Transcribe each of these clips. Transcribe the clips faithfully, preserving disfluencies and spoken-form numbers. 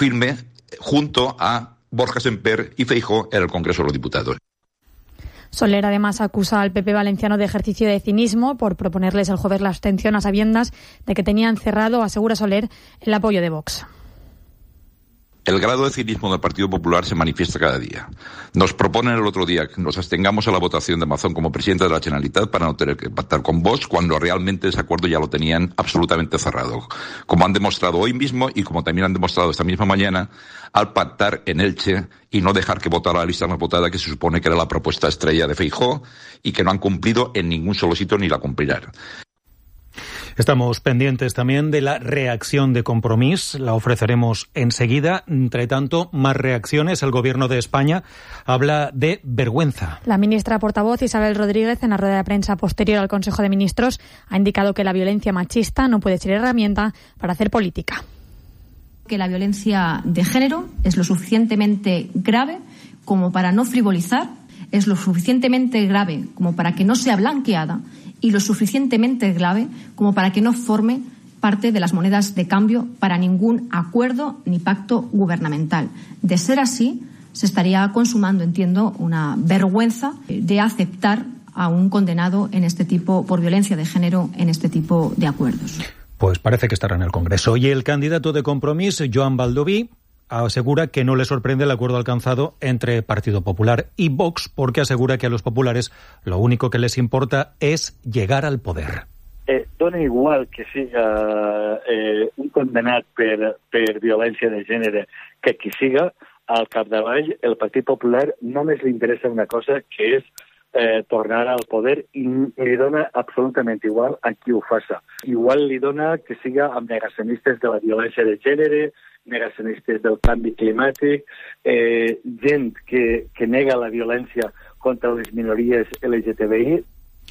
firme junto a Borja Semper y Feijóo en el Congreso de los Diputados. Soler además acusa al P P valenciano de ejercicio de cinismo por proponerles el jueves la abstención a sabiendas de que tenían cerrado, asegura Soler, el apoyo de Vox. El grado de cinismo del Partido Popular se manifiesta cada día. Nos proponen el otro día que nos abstengamos a la votación de Mazón como presidente de la Generalitat para no tener que pactar con Vox, cuando realmente ese acuerdo ya lo tenían absolutamente cerrado. Como han demostrado hoy mismo y como también han demostrado esta misma mañana, al pactar en Elche y no dejar que votara la lista más votada, que se supone que era la propuesta estrella de Feijóo, y que no han cumplido en ningún solo sitio ni la cumplirán. Estamos pendientes también de la reacción de Compromís, la ofreceremos enseguida. Entre tanto, más reacciones. El Gobierno de España habla de vergüenza. La ministra portavoz Isabel Rodríguez, en la rueda de prensa posterior al Consejo de Ministros, ha indicado que la violencia machista no puede ser herramienta para hacer política. Que la violencia de género es lo suficientemente grave como para no frivolizar, es lo suficientemente grave como para que no sea blanqueada y lo suficientemente grave como para que no forme parte de las monedas de cambio para ningún acuerdo ni pacto gubernamental. De ser así, se estaría consumando, entiendo, una vergüenza de aceptar a un condenado en este tipo por violencia de género en este tipo de acuerdos. Pues parece que estará en el Congreso. Y el candidato de Compromís, Joan Baldoví, asegura que no le sorprende el acuerdo alcanzado entre Partido Popular y Vox, porque asegura que a los populares lo único que les importa es llegar al poder. Eh, dona igual que siga eh, un condenat per, per violència de gènere que qui siga, al capdavall el Partit Popular només li interessa una cosa, que és eh, tornar al poder, i li dona absolutament igual a qui ho faça. Igual li dona que siga amb negacionistes de la violència de gènere, negacionistes del canvi climàtic, eh, gent que, que nega la violència contra les minories L G T B I.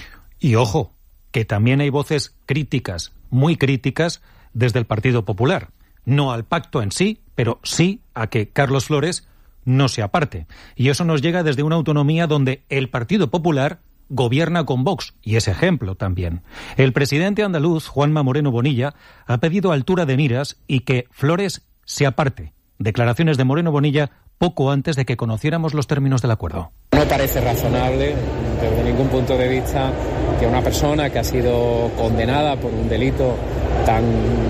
Y ojo, que también hay voces críticas, muy críticas, desde el Partido Popular. No al pacto en sí, pero sí a que Carlos Flores no se aparte. Y eso nos llega desde una autonomía donde el Partido Popular gobierna con Vox, y es ejemplo también. El presidente andaluz, Juanma Moreno Bonilla, ha pedido altura de miras y que Flores se aparte. Declaraciones de Moreno Bonilla poco antes de que conociéramos los términos del acuerdo. No parece razonable, desde ningún punto de vista, que una persona que ha sido condenada por un delito tan,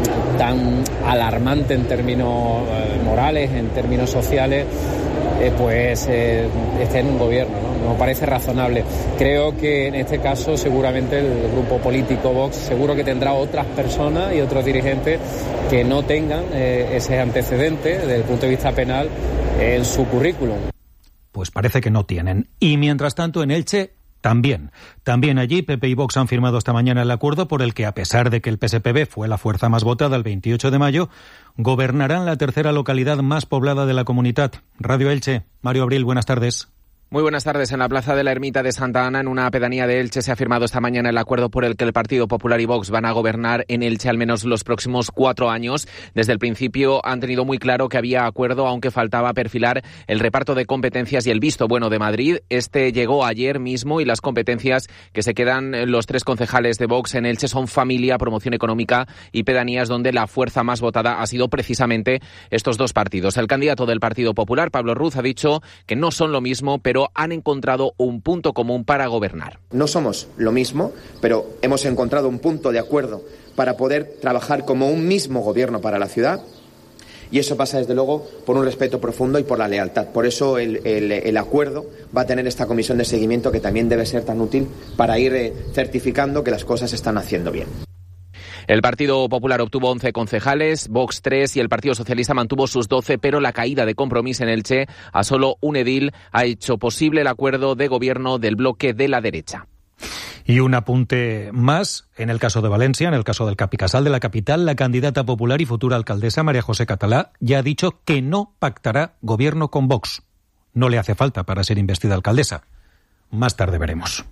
tan alarmante en términos eh, morales, en términos sociales, eh, pues eh, esté en un gobierno, ¿no? No parece razonable. Creo que en este caso seguramente el grupo político Vox seguro que tendrá otras personas y otros dirigentes que no tengan eh, ese antecedente desde el punto de vista penal en su currículum. Pues parece que no tienen. Y mientras tanto en Elche también. También allí P P y Vox han firmado esta mañana el acuerdo por el que, a pesar de que el P S P B fue la fuerza más votada el veintiocho de mayo, gobernarán la tercera localidad más poblada de la comunidad. Radio Elche, Mario Abril, buenas tardes. Muy buenas tardes. En la plaza de la Ermita de Santa Ana, en una pedanía de Elche, se ha firmado esta mañana el acuerdo por el que el Partido Popular y Vox van a gobernar en Elche al menos los próximos cuatro años. Desde el principio han tenido muy claro que había acuerdo, aunque faltaba perfilar el reparto de competencias y el visto bueno de Madrid. Este llegó ayer mismo y las competencias que se quedan los tres concejales de Vox en Elche son familia, promoción económica y pedanías, donde la fuerza más votada ha sido precisamente estos dos partidos. El candidato del Partido Popular, Pablo Ruz, ha dicho que no son lo mismo, pero han encontrado un punto común para gobernar. No somos lo mismo, pero hemos encontrado un punto de acuerdo para poder trabajar como un mismo gobierno para la ciudad, y eso pasa desde luego por un respeto profundo y por la lealtad. Por eso el, el, el acuerdo va a tener esta comisión de seguimiento, que también debe ser tan útil para ir eh, certificando que las cosas se están haciendo bien. El Partido Popular obtuvo once concejales, Vox tres y el Partido Socialista mantuvo sus doce, pero la caída de Compromís en Elche a solo un edil ha hecho posible el acuerdo de gobierno del bloque de la derecha. Y un apunte más, en el caso de Valencia, en el caso del Capicasal de la capital, la candidata popular y futura alcaldesa María José Catalá ya ha dicho que no pactará gobierno con Vox. No le hace falta para ser investida alcaldesa. Más tarde veremos.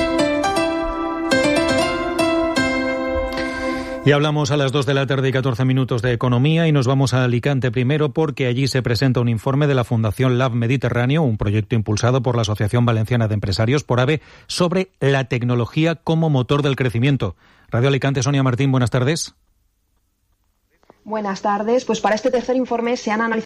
Y hablamos a las dos de la tarde y catorce minutos de economía, y nos vamos a Alicante primero porque allí se presenta un informe de la Fundación Lab Mediterráneo, un proyecto impulsado por la Asociación Valenciana de Empresarios, por AVE, sobre la tecnología como motor del crecimiento. Radio Alicante, Sonia Martín, buenas tardes. Buenas tardes. Pues para este tercer informe se han analizado